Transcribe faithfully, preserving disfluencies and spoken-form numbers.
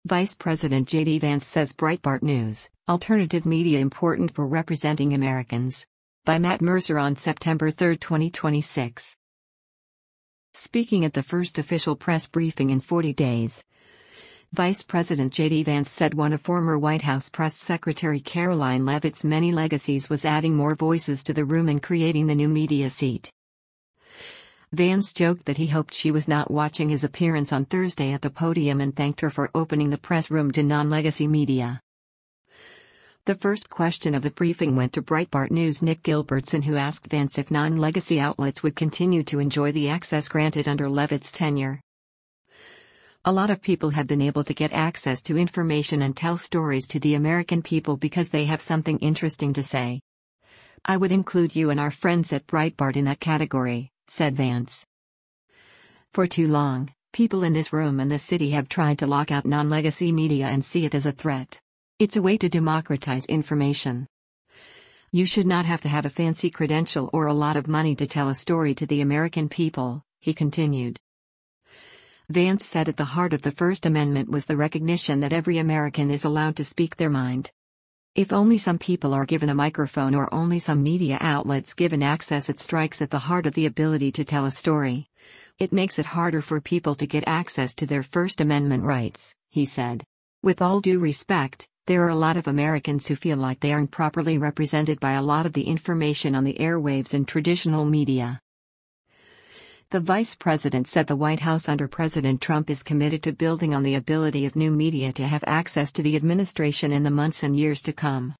Vice President J D Vance says Breitbart News, alternative media important for representing Americans. By Matt Mercer on September third, twenty twenty-six. Speaking at the first official press briefing in forty days, Vice President J D Vance said one of former White House Press Secretary Karoline Leavitt's many legacies was adding more voices to the room and creating the new media seat. Vance joked that he hoped she was not watching his appearance on Thursday at the podium and thanked her for opening the press room to non-legacy media. The first question of the briefing went to Breitbart News' Nick Gilbertson, who asked Vance if non-legacy outlets would continue to enjoy the access granted under Leavitt's tenure. A lot of people have been able to get access to information and tell stories to the American people because they have something interesting to say. I would include you and our friends at Breitbart in that category, said Vance. For too long, people in this room and the city have tried to lock out non-legacy media and see it as a threat. It's a way to democratize information. You should not have to have a fancy credential or a lot of money to tell a story to the American people, he continued. Vance said at the heart of the First Amendment was the recognition that every American is allowed to speak their mind. If only some people are given a microphone or only some media outlets given access, it strikes at the heart of the ability to tell a story. It makes it harder for people to get access to their First Amendment rights, he said. With all due respect, there are a lot of Americans who feel like they aren't properly represented by a lot of the information on the airwaves and traditional media. The vice president said the White House under President Trump is committed to building on the ability of new media to have access to the administration in the months and years to come.